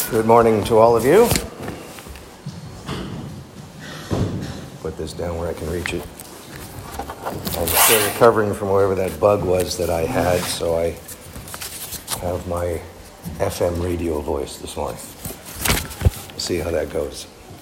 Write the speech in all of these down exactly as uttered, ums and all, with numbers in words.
Good morning to all of you. Put this down where I can reach it. I'm still recovering from whatever that bug was that I had, so I have my F M radio voice this morning. We'll see how that goes.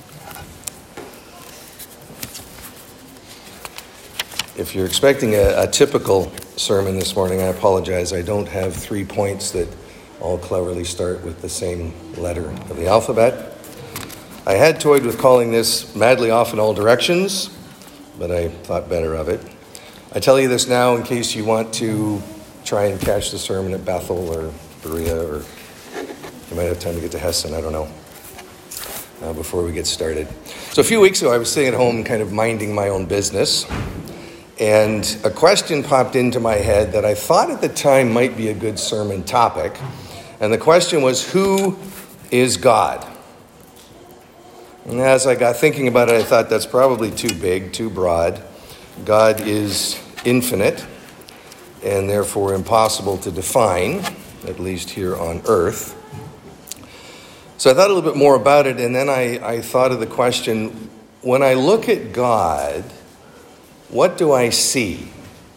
If you're expecting a, a typical sermon this morning, I apologize. I don't have three points that all cleverly start with the same letter of the alphabet. I had toyed with calling this Madly Off in All Directions, but I thought better of it. I tell you this now in case you want to try and catch the sermon at Bethel or Berea, or you might have time to get to Hessen, I don't know, uh, before we get started. So a few weeks ago, I was sitting at home kind of minding my own business, and a question popped into my head that I thought at the time might be a good sermon topic. And the question was, who is God? And as I got thinking about it, I thought that's probably too big, too broad. God is infinite and therefore impossible to define, at least here on earth. So I thought a little bit more about it, and then I, I thought of the question, when I look at God, what do I see?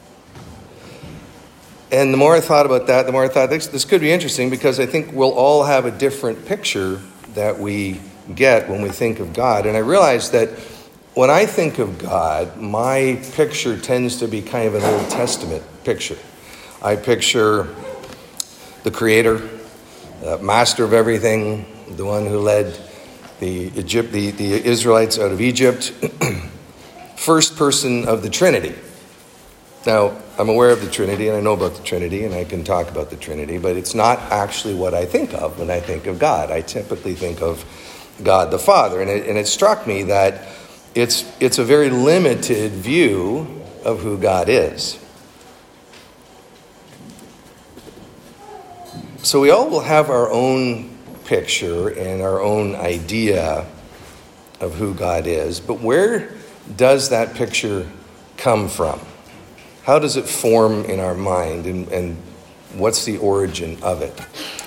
And the more I thought about that, the more I thought this, this could be interesting, because I think we'll all have a different picture that we get when we think of God. And I realized that when I think of God, my picture tends to be kind of an Old Testament picture. I picture the Creator, the master of everything, the one who led the, Egypt, the, the Israelites out of Egypt, first person of the Trinity. Now, I'm aware of the Trinity, and I know about the Trinity, and I can talk about the Trinity, but it's not actually what I think of when I think of God. I typically think of God the Father, and it, and it struck me that it's it's a very limited view of who God is. So we all will have our own picture and our own idea of who God is, but where does that picture come from? How does it form in our mind, and, and what's the origin of it?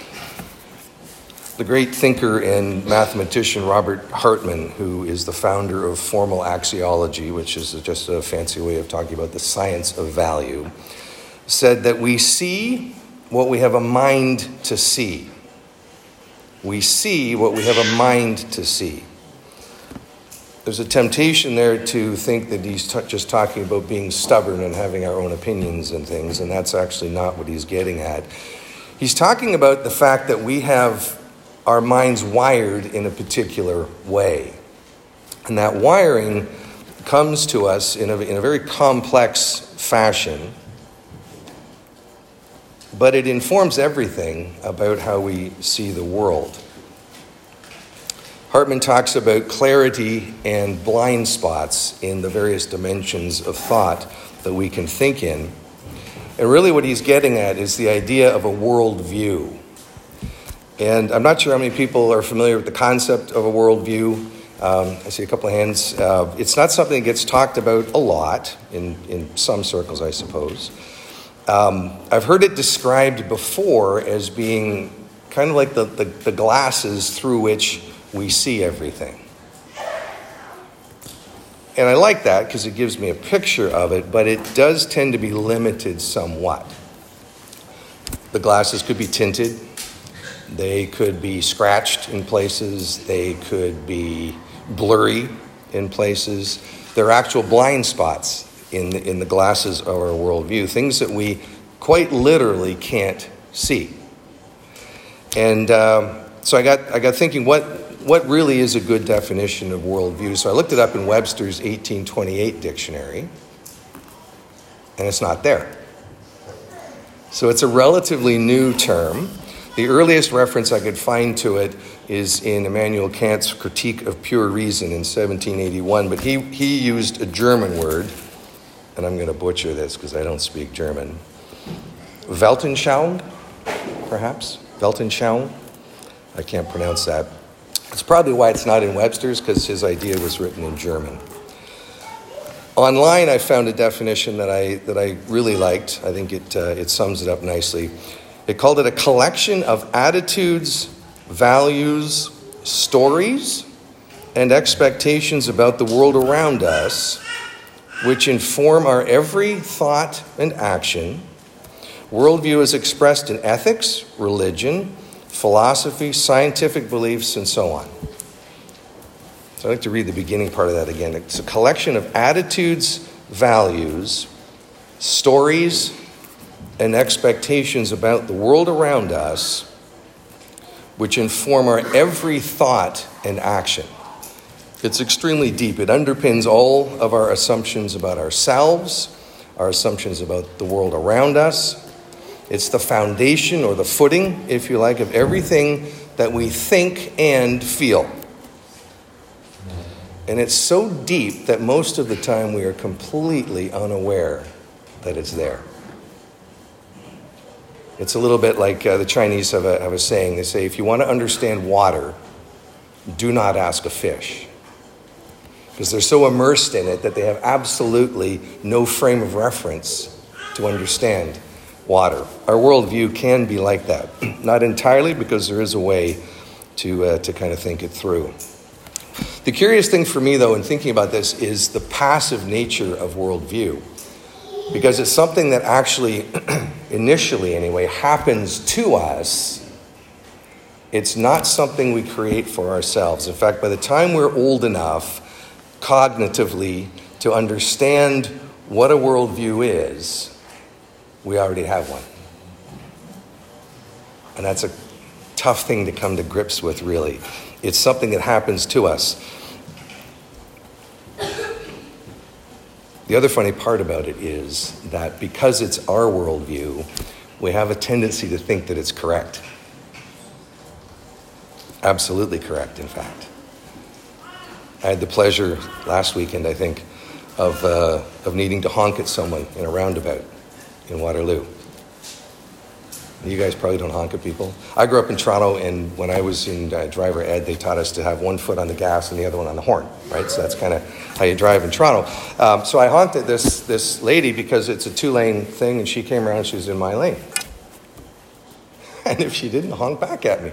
The great thinker and mathematician Robert Hartman, who is the founder of formal axiology, which is just a fancy way of talking about the science of value, said that we see what we have a mind to see. We see what we have a mind to see. There's a temptation there to think that he's t- just talking about being stubborn and having our own opinions and things, and that's actually not what he's getting at. He's talking about the fact that we have our minds wired in a particular way. And that wiring comes to us in a, in a very complex fashion, but it informs everything about how we see the world. Hartman talks about clarity and blind spots in the various dimensions of thought that we can think in. And really what he's getting at is the idea of a worldview. And I'm not sure how many people are familiar with the concept of a worldview. Um, I see a couple of hands. Uh, it's not something that gets talked about a lot, in, in some circles, I suppose. Um, I've heard it described before as being kind of like the, the, the glasses through which we see everything. And I like that because it gives me a picture of it, but it does tend to be limited somewhat. The glasses could be tinted. They could be scratched in places. They could be blurry in places. There are actual blind spots in the, in the glasses of our worldview, things that we quite literally can't see. And um, so I got I got thinking, what What really is a good definition of worldview? So I looked it up in Webster's eighteen twenty-eight dictionary, and it's not there. So it's a relatively new term. The earliest reference I could find to it is in Immanuel Kant's Critique of Pure Reason in seventeen eighty-one, but he, he used a German word, and I'm going to butcher this because I don't speak German. Weltanschauung, perhaps? Weltanschauung? I can't pronounce that. It's probably why it's not in Webster's, because his idea was written in German. Online, I found a definition that I that I really liked. I think it uh, it sums it up nicely. It called it a collection of attitudes values, stories, and expectations about the world around us, which inform our every thought and action. Worldview is expressed in ethics, religion, philosophy, scientific beliefs, and so on. So I'd like to read the beginning part of that again. It's a collection of attitudes, values, stories, and expectations about the world around us, which inform our every thought and action. It's extremely deep. It underpins all of our assumptions about ourselves, our assumptions about the world around us. It's the foundation or the footing, if you like, of everything that we think and feel. And it's so deep that most of the time we are completely unaware that it's there. It's a little bit like uh, the Chinese have a, have a saying. They say, if you want to understand water, do not ask a fish. Because they're so immersed in it that they have absolutely no frame of reference to understand water. Our worldview can be like that. Not entirely, because there is a way to uh, to kind of think it through. The curious thing for me, though, in thinking about this is the passive nature of worldview. Because it's something that actually, initially anyway, happens to us. It's not something we create for ourselves. In fact, by the time we're old enough, cognitively, to understand what a worldview is, we already have one. And that's a tough thing to come to grips with, really. It's something that happens to us. The other funny part about it is that because it's our worldview, we have a tendency to think that it's correct. Absolutely correct, in fact. I had the pleasure last weekend, I think, of uh, of needing to honk at someone in a roundabout in Waterloo. You guys probably don't honk at people. I grew up in Toronto, and when I was in uh, driver ed, they taught us to have one foot on the gas and the other one on the horn, right? So that's kind of how you drive in Toronto. Um, so I honked at this this lady because it's a two-lane thing, and she came around, she was in my lane. And if she didn't, honk back at me.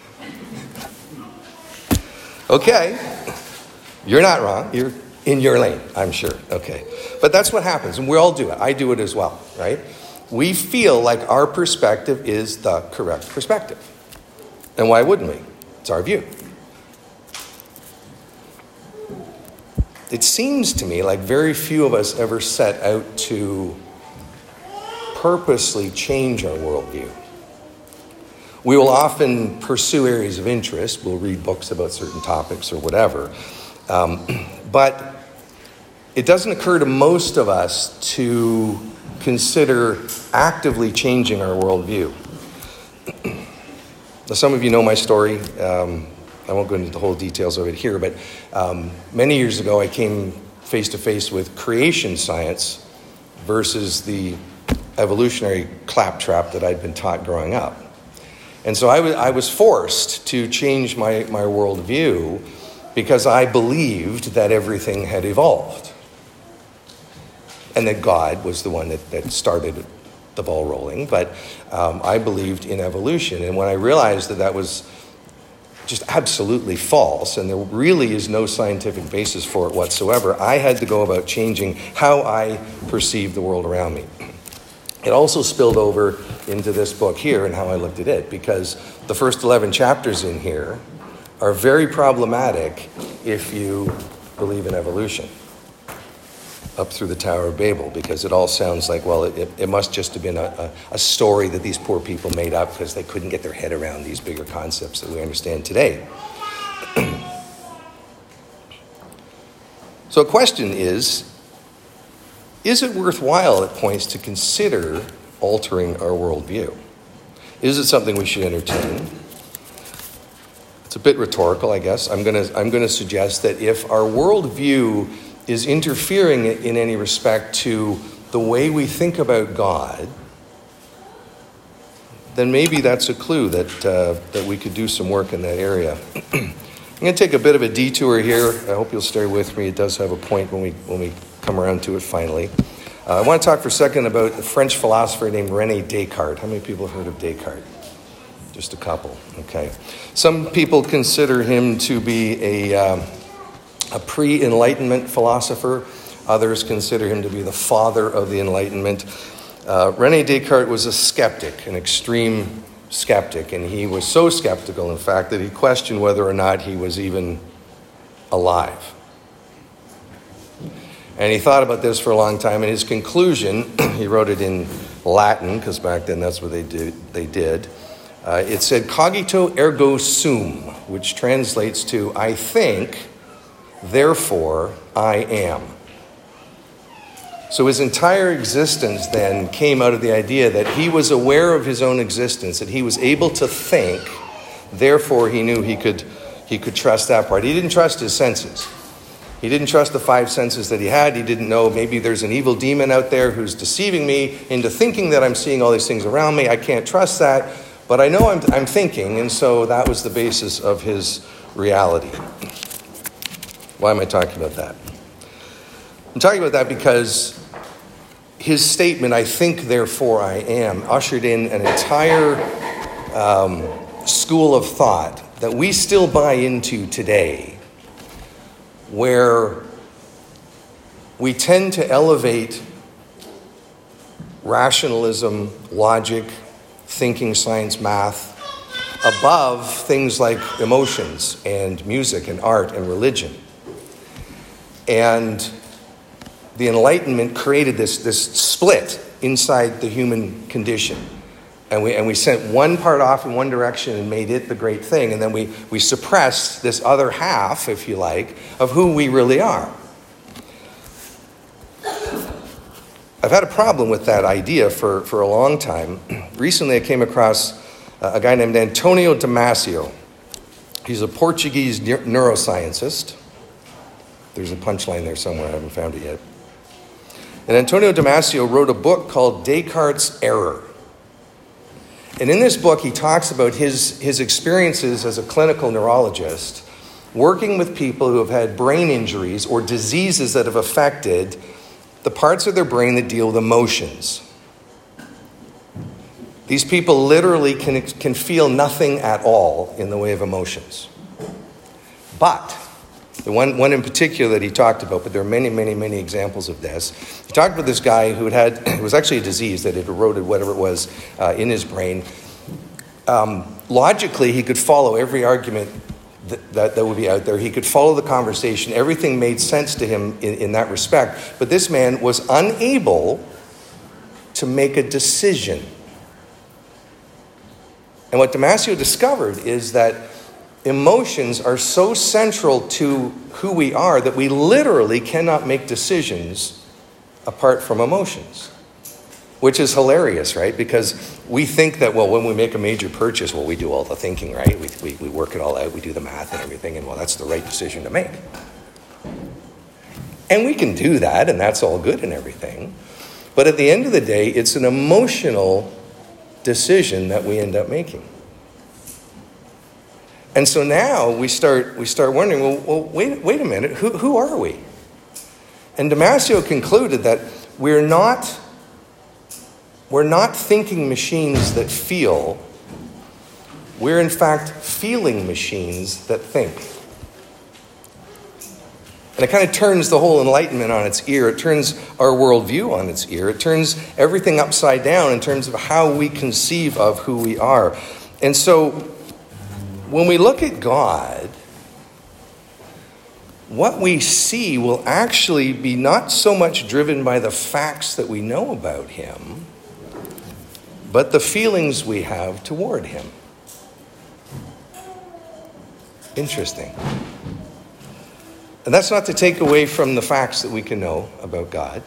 Okay, you're not wrong. You're in your lane, I'm sure. Okay, but that's what happens, and we all do it. I do it as well, right? We feel like our perspective is the correct perspective. And why wouldn't we? It's our view. It seems to me like very few of us ever set out to purposely change our worldview. We will often pursue areas of interest. We'll read books about certain topics or whatever. Um, but it doesn't occur to most of us to consider actively changing our worldview. Now, some of you know my story. Um, I won't go into the whole details of it here, but um, many years ago I came face to face with creation science versus the evolutionary claptrap that I'd been taught growing up. And so I, w- I was forced to change my, my worldview because I believed that everything had evolved. And that God was the one that, that started the ball rolling. But um, I believed in evolution. And when I realized that that was just absolutely false, and there really is no scientific basis for it whatsoever, I had to go about changing how I perceived the world around me. It also spilled over into this book here and how I looked at it, because the first eleven chapters in here are very problematic if you believe in evolution, up through the Tower of Babel, because it all sounds like, well, it, it must just have been a, a, a story that these poor people made up because they couldn't get their head around these bigger concepts that we understand today. So a question is, is it worthwhile at points to consider altering our worldview? Is it something we should entertain? It's a bit rhetorical, I guess. I'm going to I'm going to suggest that if our worldview is interfering in any respect to the way we think about God, then maybe that's a clue that uh, that we could do some work in that area. I'm going to take a bit of a detour here. I hope you'll stay with me. It does have a point when we when we come around to it finally. Uh, I want to talk for a second about a French philosopher named René Descartes. How many people have heard of Descartes? Just a couple, okay. Some people consider him to be a, um, a pre-Enlightenment philosopher. Others consider him to be the father of the Enlightenment. Uh, René Descartes was a skeptic, an extreme skeptic, and he was so skeptical, in fact, that he questioned whether or not he was even alive. And he thought about this for a long time, and his conclusion, he wrote it in Latin, because back then that's what they did. They did. Uh, it said, cogito ergo sum, which translates to, I think, therefore I am. So his entire existence then came out of the idea that he was aware of his own existence, that he was able to think, therefore he knew he could, he could trust that part. He didn't trust his senses. He didn't trust the five senses that he had. He didn't know maybe there's an evil demon out there who's deceiving me into thinking that I'm seeing all these things around me. I can't trust that. But I know I'm, I'm thinking, and so that was the basis of his reality. Why am I talking about that? I'm talking about that because his statement, I think, therefore I am, ushered in an entire um, school of thought that we still buy into today, where we tend to elevate rationalism, logic, thinking, science, math, above things like emotions and music and art and religion. And the Enlightenment created this, this split inside the human condition. And we, and we sent one part off in one direction and made it the great thing. And then we, we suppressed this other half, if you like, of who we really are. I've had a problem with that idea for, for a long time. Recently, I came across a guy named Antonio Damasio. He's a Portuguese ne- neuroscientist. There's a punchline there somewhere. I haven't found it yet. And Antonio Damasio wrote a book called Descartes' Error. And in this book, he talks about his, his experiences as a clinical neurologist, working with people who have had brain injuries or diseases that have affected the parts of their brain that deal with emotions. These people literally can, can feel nothing at all in the way of emotions. But the one, one in particular that he talked about, but there are many, many, many examples of this. He talked about this guy who had had, it was actually a disease that had eroded whatever it was uh, in his brain. Um, logically, he could follow every argument that, that, that would be out there. He could follow the conversation. Everything made sense to him in, in that respect. But this man was unable to make a decision. And what Damasio discovered is that emotions are so central to who we are that we literally cannot make decisions apart from emotions. Which is hilarious, right? Because we think that, well, when we make a major purchase, well, we do all the thinking, right? We, we, we work it all out, we do the math and everything, and well, that's the right decision to make. And we can do that, and that's all good and everything. But at the end of the day, it's an emotional decision that we end up making. And so now we start we start wondering, well, well wait, wait a minute, who, who are we? And Damasio concluded that we're not We're not thinking machines that feel. We're, in fact, feeling machines that think. And it kind of turns the whole Enlightenment on its ear. It turns our worldview on its ear. It turns everything upside down in terms of how we conceive of who we are. And so, when we look at God, what we see will actually be not so much driven by the facts that we know about him, but the feelings we have toward him. Interesting. And that's not to take away from the facts that we can know about God,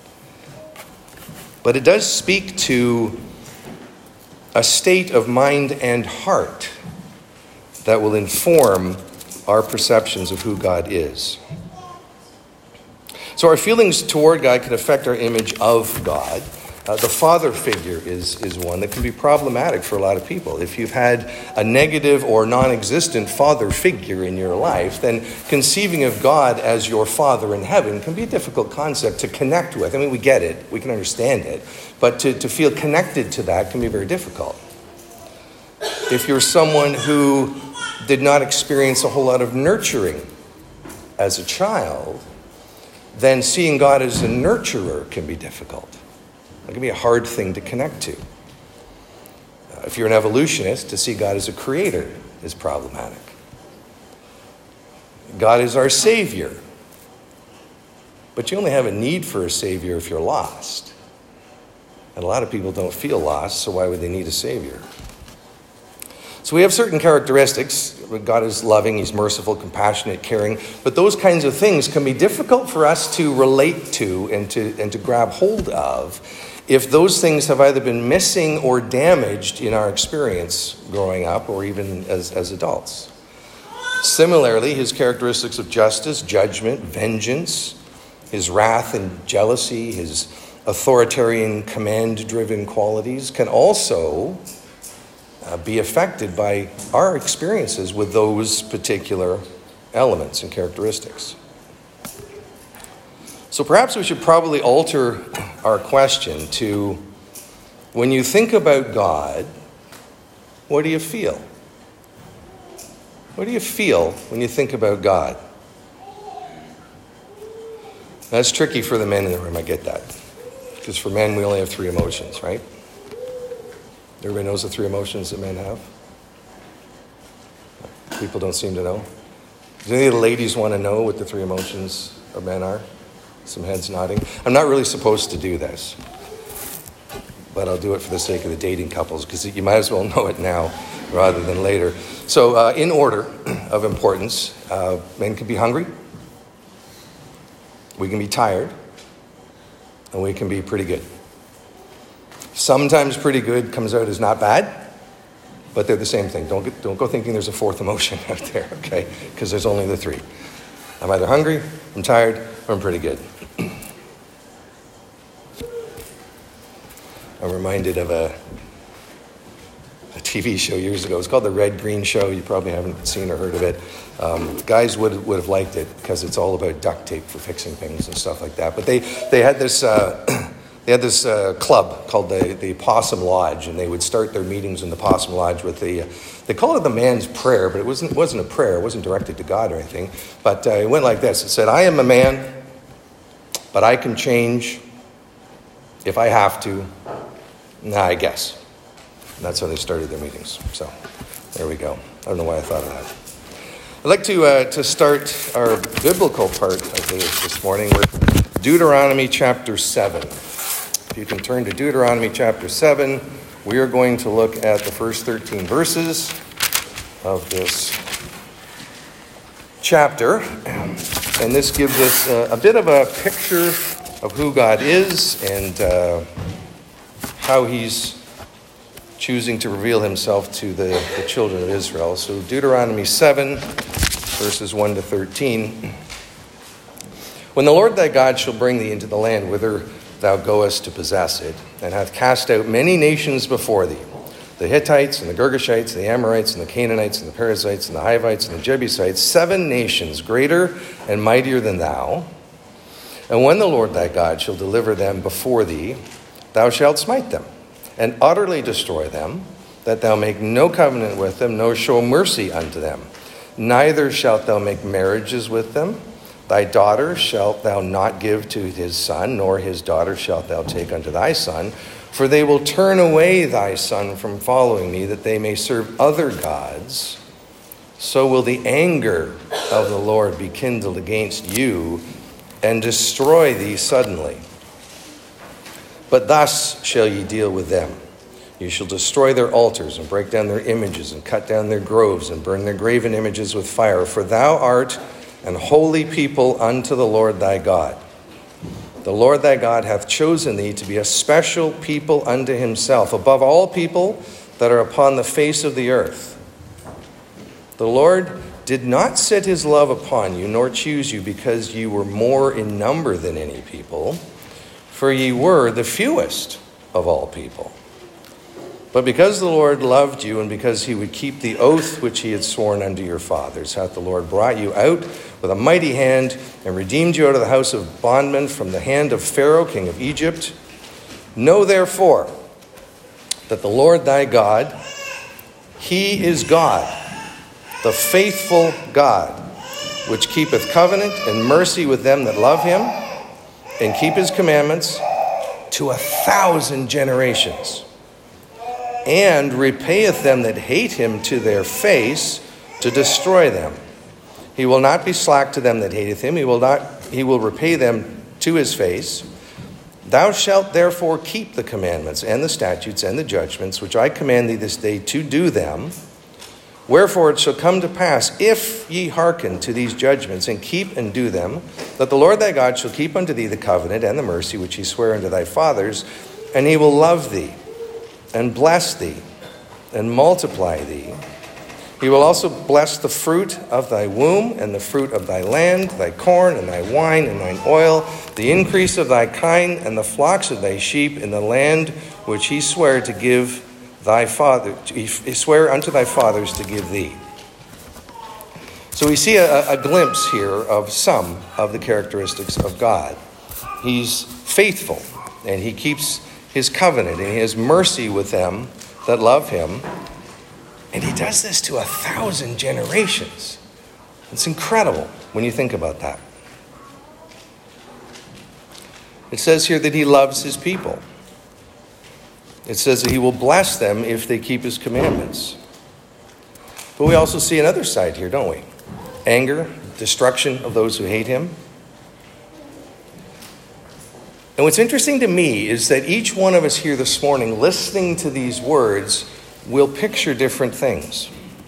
but it does speak to a state of mind and heart that will inform our perceptions of who God is. So our feelings toward God can affect our image of God. Uh, the father figure is, is one that can be problematic for a lot of people. If you've had a negative or non-existent father figure in your life, then conceiving of God as your father in heaven can be a difficult concept to connect with. I mean, we get it. We can understand it. But to, to feel connected to that can be very difficult. if you're someone who did not experience a whole lot of nurturing as a child, then seeing God as a nurturer can be difficult. It can be a hard thing to connect to. Uh, if you're an evolutionist, to see God as a creator is problematic. God is our Savior. But you only have a need for a Savior if you're lost. And a lot of people don't feel lost, so why would they need a Savior? So we have certain characteristics. God is loving, he's merciful, compassionate, caring. But those kinds of things can be difficult for us to relate to and to, and to grab hold of if those things have either been missing or damaged in our experience growing up or even as, as adults. Similarly, his characteristics of justice, judgment, vengeance, his wrath and jealousy, his authoritarian, command-driven qualities can also uh, be affected by our experiences with those particular elements and characteristics. So perhaps we should probably alter our question to, when you think about God, what do you feel? What do you feel when you think about God? That's tricky for the men in the room, I get that. Because for men, we only have three emotions, right? Everybody knows the three emotions that men have? People don't seem to know. Do any of the ladies want to know what the three emotions of men are? Some heads nodding. I'm not really supposed to do this, but I'll do it for the sake of the dating couples, because you might as well know it now rather than later. So uh, in order of importance, uh, men can be hungry, we can be tired, and we can be pretty good. Sometimes pretty good comes out as not bad, but they're the same thing. Don't get, don't go thinking there's a fourth emotion out there, okay? Because there's only the three. I'm either hungry, I'm tired, or I'm pretty good. I'm reminded of a, a T V show years ago. It was called The Red Green Show. You probably haven't seen or heard of it. Um, guys would would have liked it because it's all about duct tape for fixing things and stuff like that. But they, they had this uh, they had this uh, club called the, the Possum Lodge, and they would start their meetings in the Possum Lodge with the, uh, they called it the man's prayer, but it wasn't, wasn't a prayer. It wasn't directed to God or anything. But uh, it went like this. It said, I am a man, but I can change if I have to. Nah, I guess. And that's how they started their meetings. So there we go. I don't know why I thought of that. I'd like to uh, to start our biblical part of this, this morning with Deuteronomy chapter seven. If you can turn to Deuteronomy chapter seven, we are going to look at the first thirteen verses of this chapter. And this gives us a, a bit of a picture of who God is and uh, how he's choosing to reveal himself to the, the children of Israel. So Deuteronomy seven, verses one to thirteen. When the Lord thy God shall bring thee into the land whither thou goest to possess it, and hath cast out many nations before thee, the Hittites and the Girgashites, the Amorites and the Canaanites and the Perizzites and the Hivites and the Jebusites, seven nations greater and mightier than thou. And when the Lord thy God shall deliver them before thee, thou shalt smite them, and utterly destroy them, that thou make no covenant with them, nor show mercy unto them. Neither shalt thou make marriages with them. Thy daughter shalt thou not give to his son, nor his daughter shalt thou take unto thy son, for they will turn away thy son from following me, that they may serve other gods. So will the anger of the Lord be kindled against you, and destroy thee suddenly. But thus shall ye deal with them. You shall destroy their altars, and break down their images, and cut down their groves, and burn their graven images with fire. For thou art an holy people unto the Lord thy God. The Lord thy God hath chosen thee to be a special people unto himself, above all people that are upon the face of the earth. The Lord did not set his love upon you, nor choose you, because ye were more in number than any people, for ye were the fewest of all people. But because the Lord loved you, and because he would keep the oath which he had sworn unto your fathers, hath the Lord brought you out with a mighty hand, and redeemed you out of the house of bondmen, from the hand of Pharaoh, king of Egypt. Know therefore that the Lord thy God, He is God, the faithful God, which keepeth covenant and mercy with them that love him and keep his commandments to a thousand generations, and repayeth them that hate him to their face to destroy them. He will not be slack to them that hateth him. He will not, he will repay them to his face. Thou shalt therefore keep the commandments and the statutes and the judgments, which I command thee this day to do them. Wherefore it shall come to pass, if ye hearken to these judgments, and keep and do them, that the Lord thy God shall keep unto thee the covenant and the mercy which he sware unto thy fathers, and he will love thee, and bless thee, and multiply thee. He will also bless the fruit of thy womb, and the fruit of thy land, thy corn, and thy wine, and thine oil, the increase of thy kine, and the flocks of thy sheep, in the land which he sware to give thy father, he sware unto thy fathers to give thee. So we see a, a glimpse here of some of the characteristics of God. He's faithful, and he keeps his covenant, and he has mercy with them that love him. And he does this to a thousand generations. It's incredible when you think about that. It says here that he loves his people. It says that he will bless them if they keep his commandments. But we also see another side here, don't we? Anger, destruction of those who hate him. And what's interesting to me is that each one of us here this morning, listening to these words, will picture different things.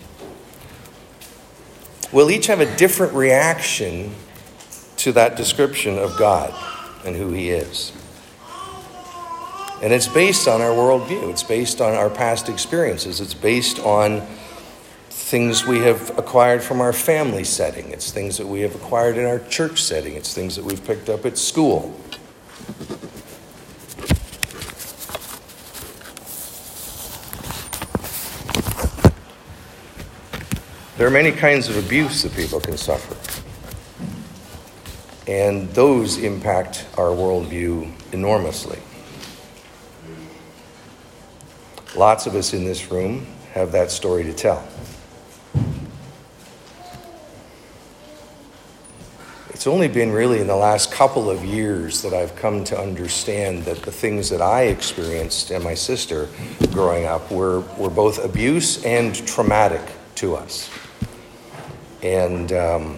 We'll each have a different reaction to that description of God and who he is. And it's based on our worldview. It's based on our past experiences. It's based on things we have acquired from our family setting. It's things that we have acquired in our church setting. It's things that we've picked up at school. There are many kinds of abuse that people can suffer. And those impact our worldview enormously. Lots of us in this room have that story to tell. It's only been really in the last couple of years that I've come to understand that the things that I experienced and my sister growing up were, were both abuse and traumatic to us. And um,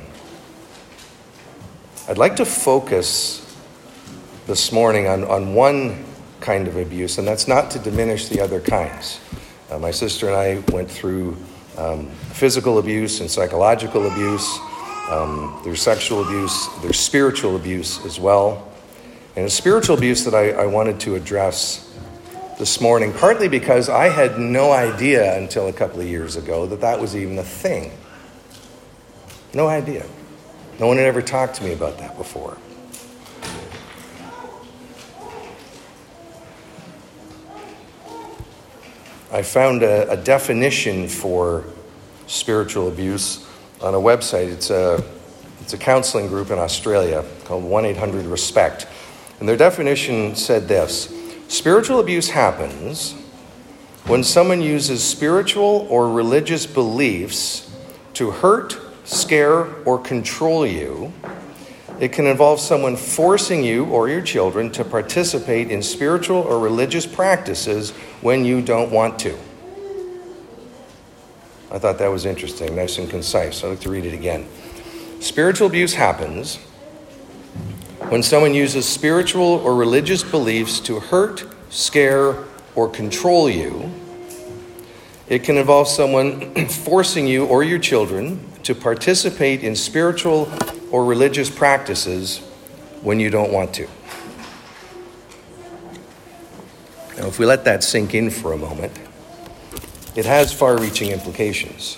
I'd like to focus this morning on, on one kind of abuse, and that's not to diminish the other kinds. Uh, my sister and I went through um, physical abuse and psychological abuse. Um, there's sexual abuse. There's spiritual abuse as well. And the spiritual abuse that I, I wanted to address this morning, partly because I had no idea until a couple of years ago that that was even a thing. No idea. No one had ever talked to me about that before. I found a, a definition for spiritual abuse on a website. It's a, it's a counseling group in Australia called one eight hundred respect. And their definition said this: spiritual abuse happens when someone uses spiritual or religious beliefs to hurt, scare, or control you. It can involve someone forcing you or your children to participate in spiritual or religious practices when you don't want to. I thought that was interesting, nice and concise. I'd like to read it again. Spiritual abuse happens when someone uses spiritual or religious beliefs to hurt, scare, or control you. It can involve someone forcing you or your children to participate in spiritual or religious practices when you don't want to. Now, if we let that sink in for a moment, it has far-reaching implications.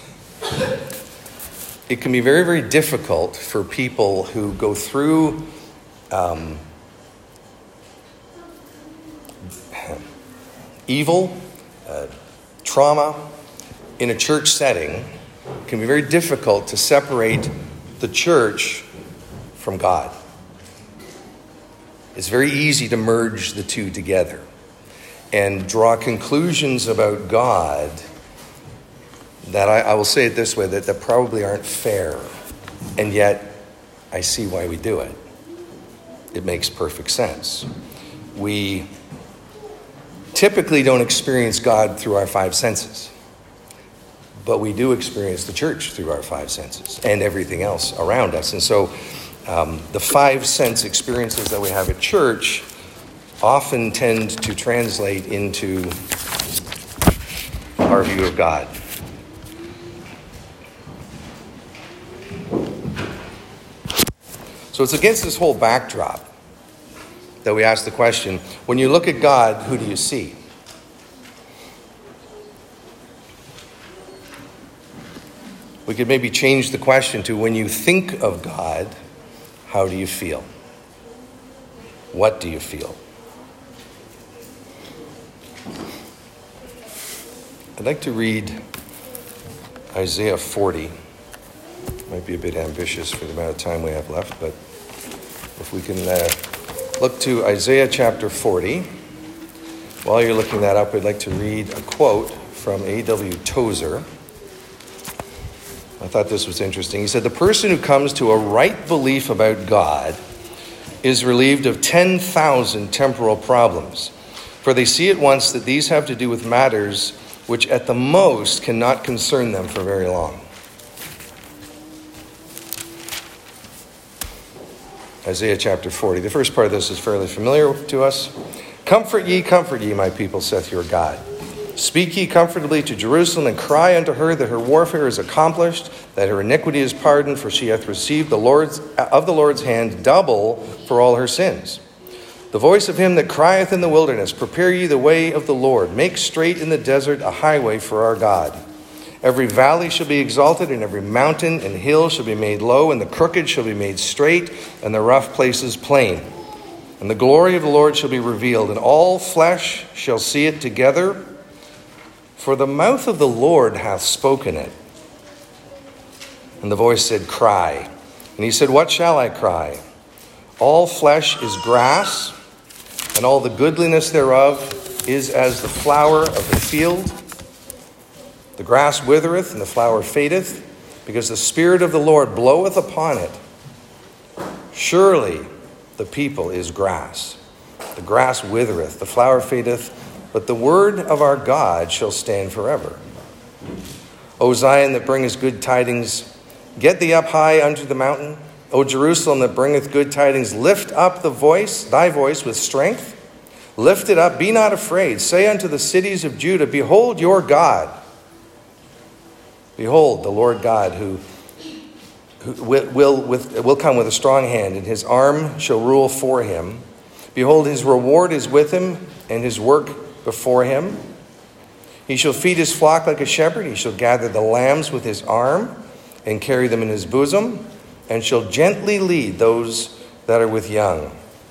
It can be very, very difficult for people who go through um, evil, uh, trauma in a church setting. It can be very difficult to separate the church from God. It's very easy to merge the two together and draw conclusions about God that I, I will say it this way, that, that probably aren't fair, and yet I see why we do it. It makes perfect sense. We typically don't experience God through our five senses, but we do experience the church through our five senses and everything else around us. And so um, the five sense experiences that we have at church often tend to translate into our view of God. So it's against this whole backdrop that we ask the question, when you look at God, who do you see? We could maybe change the question to, when you think of God, how do you feel? What do you feel? I'd like to read Isaiah forty. Might be a bit ambitious for the amount of time we have left, but if we can uh, look to Isaiah chapter forty. While you're looking that up, I'd like to read a quote from A W Tozer. I thought this was interesting. He said, "The person who comes to a right belief about God is relieved of ten thousand temporal problems, for they see at once that these have to do with matters which at the most cannot concern them for very long." Isaiah chapter forty. The first part of this is fairly familiar to us. "Comfort ye, comfort ye, my people, saith your God. Speak ye comfortably to Jerusalem, and cry unto her that her warfare is accomplished, that her iniquity is pardoned, for she hath received the Lord's of the Lord's hand double for all her sins. The voice of him that crieth in the wilderness, prepare ye the way of the Lord. Make straight in the desert a highway for our God. Every valley shall be exalted, and every mountain and hill shall be made low, and the crooked shall be made straight, and the rough places plain. And the glory of the Lord shall be revealed, and all flesh shall see it together. For the mouth of the Lord hath spoken it." And the voice said, "Cry." And he said, "What shall I cry? All flesh is grass, and all the goodliness thereof is as the flower of the field. The grass withereth, and the flower fadeth, because the Spirit of the Lord bloweth upon it. Surely the people is grass. The grass withereth, the flower fadeth, but the word of our God shall stand forever. O Zion, that bringest good tidings, get thee up high unto the mountain. O Jerusalem, that bringeth good tidings, lift up the voice, thy voice with strength. Lift it up, be not afraid. Say unto the cities of Judah, behold your God. Behold, the Lord God, who, who will, will, with, will come with a strong hand, and his arm shall rule for him. Behold, his reward is with him, and his work before him. He shall feed his flock like a shepherd. He shall gather the lambs with his arm, and carry them in his bosom, and shall gently lead those that are with young.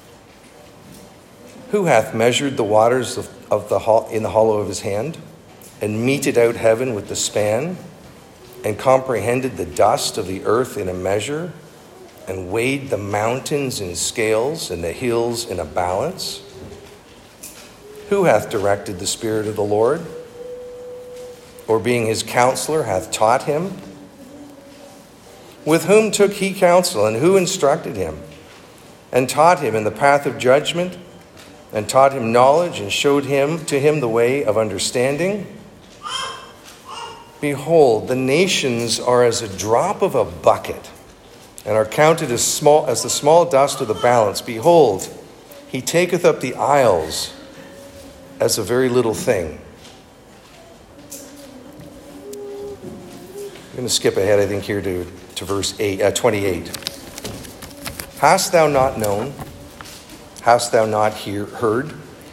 Who hath measured the waters of, of the in the hollow of his hand, and meted out heaven with the span, and comprehended the dust of the earth in a measure, and weighed the mountains in scales, and the hills in a balance? Who hath directed the Spirit of the Lord? Or being his counselor hath taught him? With whom took he counsel, and who instructed him? And taught him in the path of judgment, and taught him knowledge, and showed him to him the way of understanding? Behold, the nations are as a drop of a bucket, and are counted as small as the small dust of the balance. Behold, he taketh up the isles as a very little thing. I'm going to skip ahead, I think, here to, to verse eight, uh, twenty-eight. Hast thou not known? Hast thou not hear, heard?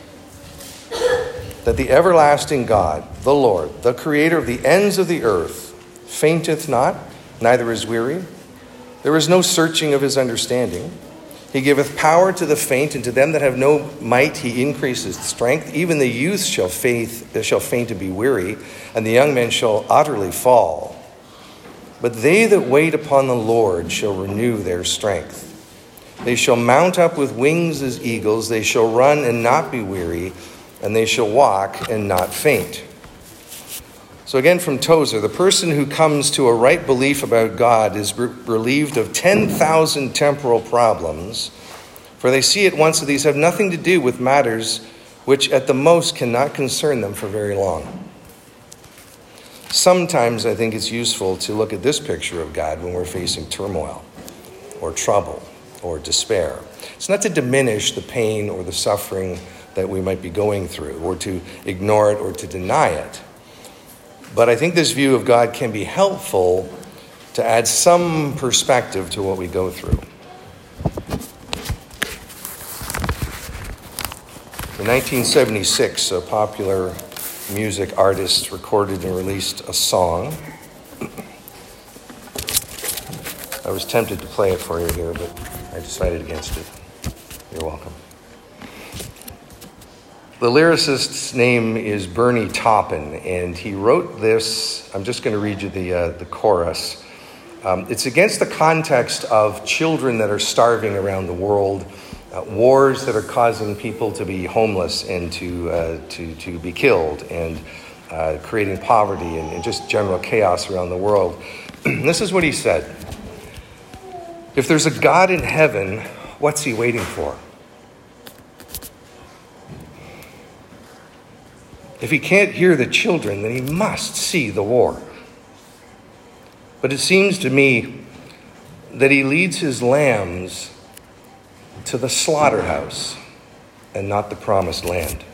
That the everlasting God, the Lord, the creator of the ends of the earth, fainteth not, neither is weary. There is no searching of his understanding. He giveth power to the faint, and to them that have no might he increases strength. Even the youth shall faint, shall faint and be weary, and the young men shall utterly fall. But they that wait upon the Lord shall renew their strength. They shall mount up with wings as eagles. They shall run and not be weary, and they shall walk and not faint. So again from Tozer, the person who comes to a right belief about God is re- relieved of ten thousand temporal problems, for they see at once that these have nothing to do with matters which at the most cannot concern them for very long. Sometimes I think it's useful to look at this picture of God when we're facing turmoil or trouble or despair. It's not to diminish the pain or the suffering that we might be going through, or to ignore it or to deny it. But I think this view of God can be helpful to add some perspective to what we go through. In nineteen seventy-six, a popular music artist recorded and released a song. I was tempted to play it for you here, but I decided against it. You're welcome. The lyricist's name is Bernie Taupin, and he wrote this. I'm just going to read you the uh, the chorus. Um, it's against the context of children that are starving around the world, uh, wars that are causing people to be homeless and to uh, to to be killed, and uh, creating poverty and, and just general chaos around the world. This is what he said: "If there's a God in heaven, what's he waiting for? If he can't hear the children, then he must see the war. But it seems to me that he leads his lambs to the slaughterhouse and not the promised land."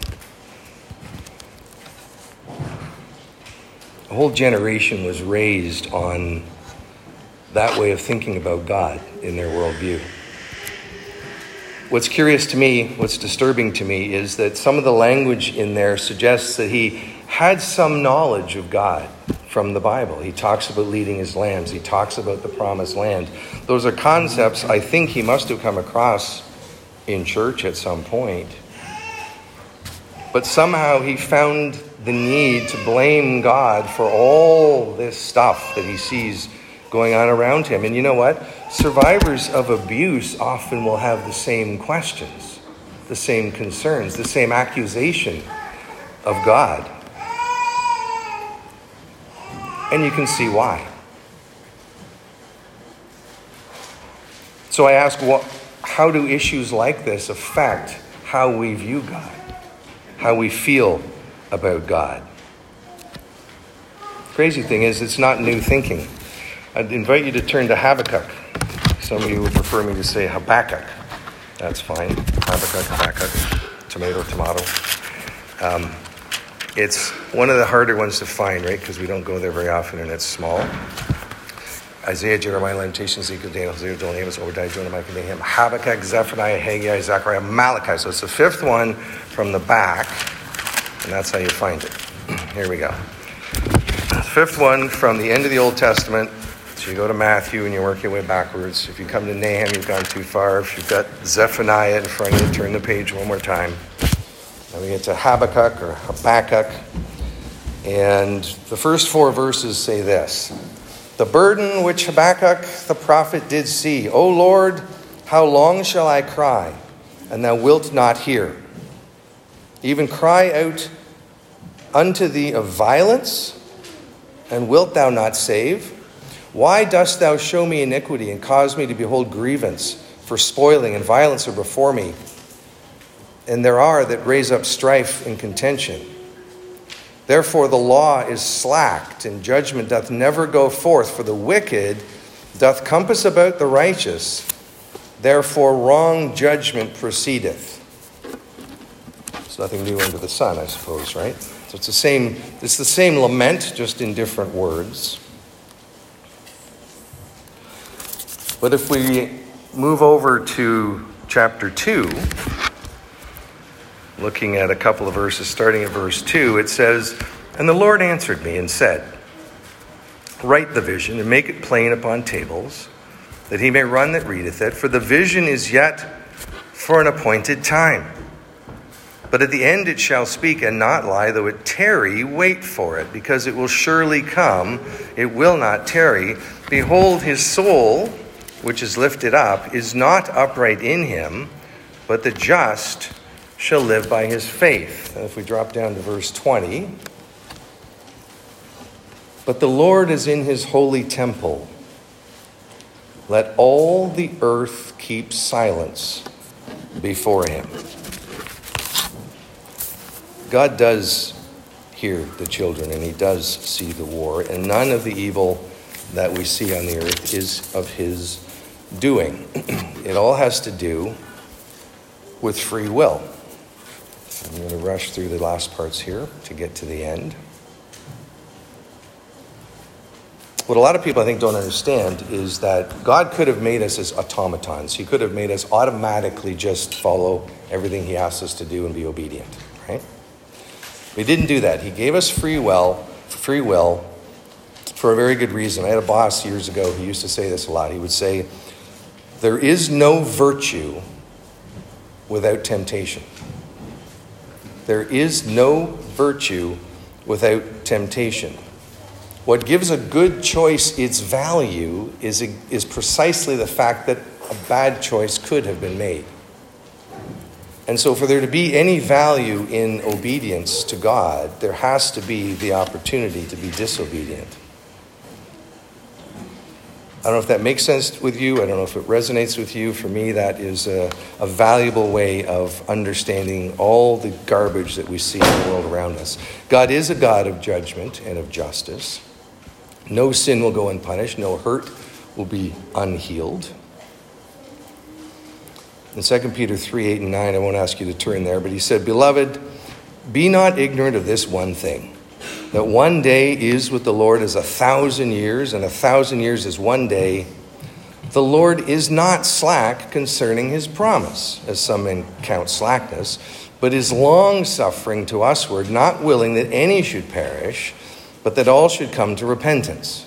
A whole generation was raised on that way of thinking about God in their worldview. What's curious to me, what's disturbing to me, is that some of the language in there suggests that he had some knowledge of God from the Bible. He talks about leading his lambs. He talks about the promised land. Those are concepts I think he must have come across in church at some point. But somehow he found the need to blame God for all this stuff that he sees going on around him. And you know what? Survivors of abuse often will have the same questions, the same concerns, the same accusation of God. And you can see why. So I ask, what, how do issues like this affect how we view God, how we feel about God? Crazy thing is, it's not new thinking. I'd invite you to turn to Habakkuk. Some of you would prefer me to say Habakkuk. That's fine. Habakkuk, Habakkuk, tomato, tomato. Um, it's one of the harder ones to find, right? Because we don't go there very often and it's small. Isaiah, Jeremiah, Lamentations, Ezekiel, Daniel, Hosea, Joel, Amos, Obadiah, Jonah, Micah, Nahum, Habakkuk, Zephaniah, Haggai, Zechariah, Malachi. So it's the fifth one from the back, and that's how you find it. Here we go. The fifth one from the end of the Old Testament. So you go to Matthew and you work your way backwards. If you come to Nahum, you've gone too far. If you've got Zephaniah in front of you, turn the page one more time. Then we get to Habakkuk or Habakkuk. And the first four verses say this: "The burden which Habakkuk the prophet did see, O Lord, how long shall I cry, and thou wilt not hear? Even cry out unto thee of violence, and wilt thou not save? Why dost thou show me iniquity and cause me to behold grievance? For spoiling and violence are before me, and there are that raise up strife and contention. Therefore the law is slacked, and judgment doth never go forth. For the wicked doth compass about the righteous. Therefore wrong judgment proceedeth." It's nothing new under the sun, I suppose, right? So it's the same, it's the same lament, just in different words. But if we move over to chapter two, looking at a couple of verses, starting at verse two, it says, "And the Lord answered me and said, Write the vision and make it plain upon tables, that he may run that readeth it. For the vision is yet for an appointed time. But at the end it shall speak and not lie, though it tarry, wait for it, because it will surely come, it will not tarry. Behold, his soul, which is lifted up, is not upright in him, but the just shall live by his faith." And if we drop down to verse twenty, But the Lord is in his holy temple. Let all the earth keep silence before him. God does hear the children, and he does see the war, and none of the evil that we see on the earth is of his doing. It all has to do with free will. I'm going to rush through the last parts here to get to the end. What a lot of people, I think, don't understand is that God could have made us as automatons. He could have made us automatically just follow everything he asks us to do and be obedient, right? He didn't do that. He gave us free will, free will for a very good reason. I had a boss years ago who used to say this a lot. He would say, there is no virtue without temptation. There is no virtue without temptation. What gives a good choice its value is, is precisely the fact that a bad choice could have been made. And so for there to be any value in obedience to God, there has to be the opportunity to be disobedient. I don't know if that makes sense with you. I don't know if it resonates with you. For me, that is a, a valuable way of understanding all the garbage that we see in the world around us. God is a God of judgment and of justice. No sin will go unpunished. No hurt will be unhealed. In Second Peter three, eight, and nine, I won't ask you to turn there, but he said, Beloved, be not ignorant of this one thing, that one day is with the Lord as a thousand years, and a thousand years is one day. The Lord is not slack concerning his promise, as some men count slackness, but is long-suffering to usward, not willing that any should perish, but that all should come to repentance.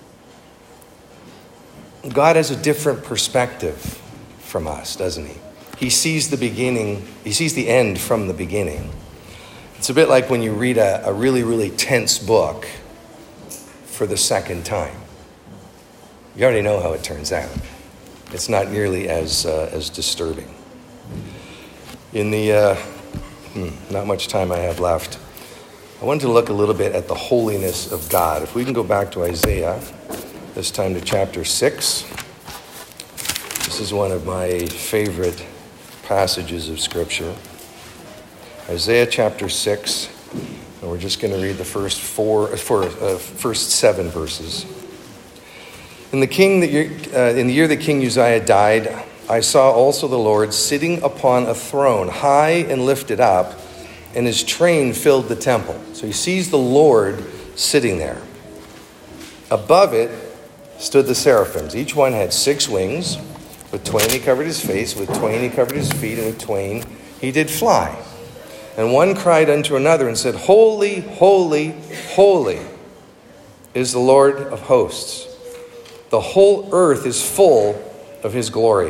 God has a different perspective from us, doesn't he? He sees the beginning, he sees the end from the beginning. It's a bit like when you read a, a really, really tense book for the second time. You already know how it turns out. It's not nearly as uh, as disturbing. In the, uh, hmm, not much time I have left, I wanted to look a little bit at the holiness of God. If we can go back to Isaiah, this time to chapter six. This is one of my favorite passages of Scripture. Isaiah chapter six, and we're just going to read the first four, four uh, first seven verses. In the king that year, uh, in the year that King Uzziah died, I saw also the Lord sitting upon a throne, high and lifted up, and his train filled the temple. So he sees the Lord sitting there. Above it stood the seraphims. Each one had six wings. With twain he covered his face, with twain he covered his feet, and with twain he did fly. And one cried unto another and said, Holy, holy, holy is the Lord of hosts. The whole earth is full of his glory.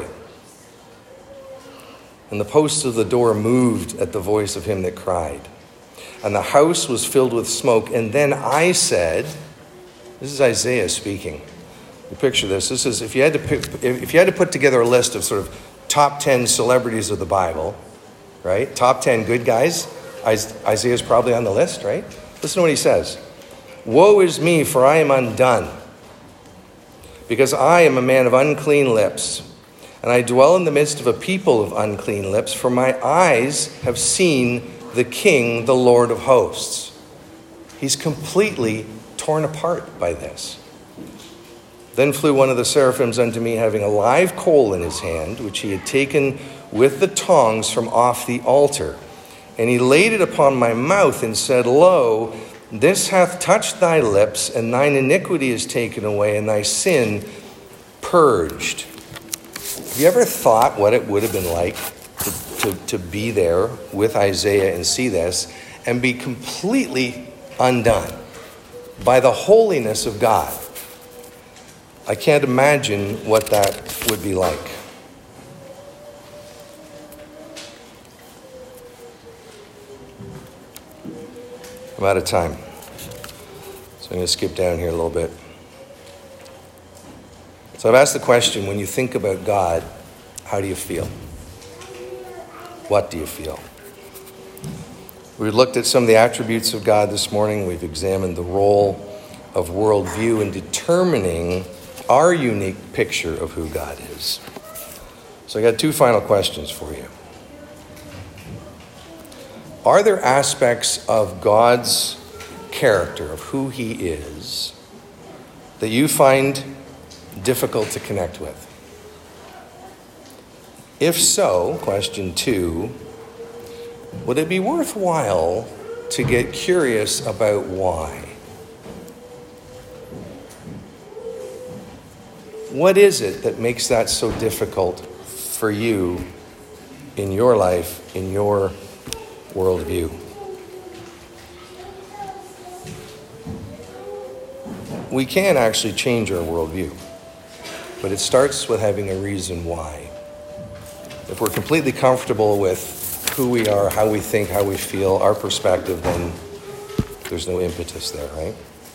And the posts of the door moved at the voice of him that cried. And the house was filled with smoke. And then I said, this is Isaiah speaking. You picture this. This is if you had to pick, if you had to put together a list of sort of top ten celebrities of the Bible, right? Top ten good guys. Isaiah's probably on the list, right? Listen to what he says. Woe is me, for I am undone, because I am a man of unclean lips, and I dwell in the midst of a people of unclean lips, for my eyes have seen the King, the Lord of hosts. He's completely torn apart by this. Then flew one of the seraphims unto me, having a live coal in his hand, which he had taken with the tongs from off the altar. And he laid it upon my mouth and said, Lo, this hath touched thy lips, and thine iniquity is taken away, and thy sin purged. Have you ever thought what it would have been like to, to, to be there with Isaiah and see this and be completely undone by the holiness of God? I can't imagine what that would be like. I'm out of time, so I'm going to skip down here a little bit. So I've asked the question, when you think about God, how do you feel? What do you feel? We've looked at some of the attributes of God this morning. We've examined the role of worldview in determining our unique picture of who God is. So I got two final questions for you. Are there aspects of God's character, of who he is, that you find difficult to connect with? If so, question two, would it be worthwhile to get curious about why? What is it that makes that so difficult for you in your life, in your worldview? We can actually change our worldview, but it starts with having a reason why. If we're completely comfortable with who we are, how we think, how we feel, our perspective, then there's no impetus there, right?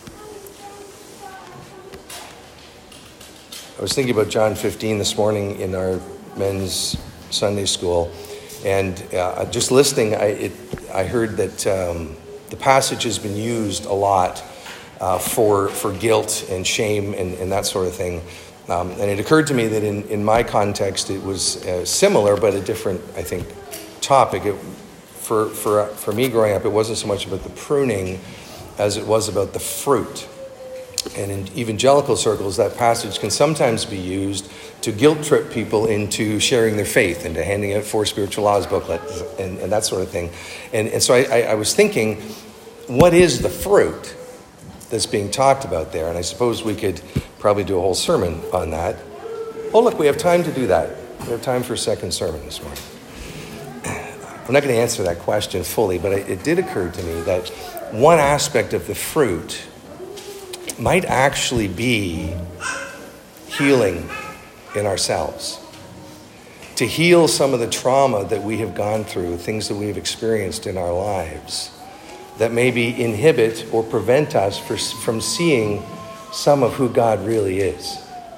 I was thinking about John fifteen this morning in our men's Sunday school, and uh, just listening, I, it, I heard that um, the passage has been used a lot uh, for for guilt and shame and, and that sort of thing. Um, and it occurred to me that in, in my context, it was uh, similar, but a different, I think, topic. It, for, for, for me growing up, it wasn't so much about the pruning as it was about the fruit. And in evangelical circles, that passage can sometimes be used to guilt trip people into sharing their faith, into handing out four spiritual laws booklet and, and that sort of thing. And, and so I, I, I was thinking, what is the fruit that's being talked about there? And I suppose we could probably do a whole sermon on that. Oh, look, we have time to do that. We have time for a second sermon this morning. I'm not going to answer that question fully, but it did occur to me that one aspect of the fruit might actually be healing in ourselves. To heal some of the trauma that we have gone through, things that we have experienced in our lives that maybe inhibit or prevent us for, from seeing some of who God really is.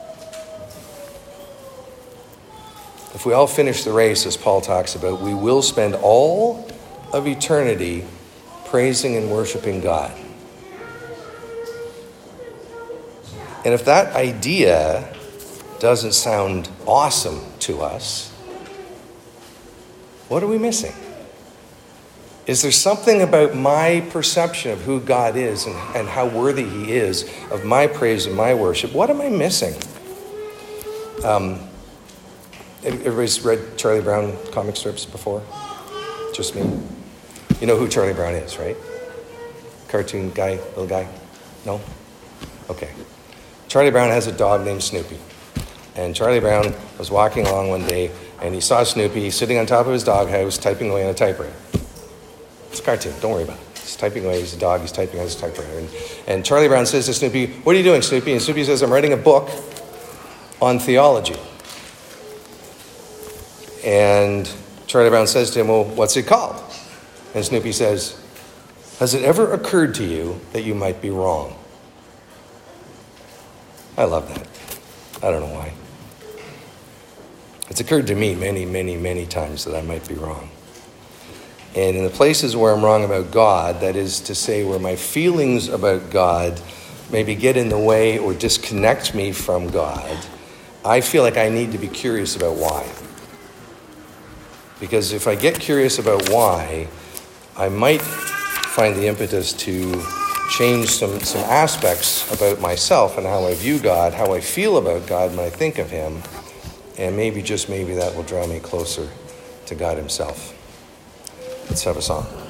If we all finish the race, as Paul talks about, we will spend all of eternity praising and worshiping God. And if that idea doesn't sound awesome to us, what are we missing? Is there something about my perception of who God is and, and how worthy he is of my praise and my worship? What am I missing? Um, everybody's read Charlie Brown comic strips before? Just me? You know who Charlie Brown is, right? Cartoon guy, little guy? No? Okay. Charlie Brown has a dog named Snoopy. And Charlie Brown was walking along one day and he saw Snoopy sitting on top of his doghouse typing away on a typewriter. It's a cartoon, don't worry about it. He's typing away, he's a dog, he's typing on his typewriter. And, and Charlie Brown says to Snoopy, "What are you doing, Snoopy?" And Snoopy says, "I'm writing a book on theology." And Charlie Brown says to him, "Well, what's it called?" And Snoopy says, "Has it ever occurred to you that you might be wrong?" I love that. I don't know why. It's occurred to me many, many, many times that I might be wrong. And in the places where I'm wrong about God, that is to say where my feelings about God maybe get in the way or disconnect me from God, I feel like I need to be curious about why. Because if I get curious about why, I might find the impetus to change some, some aspects about myself and how I view God, how I feel about God when I think of him, and maybe, just maybe, that will draw me closer to God himself. Let's have a song.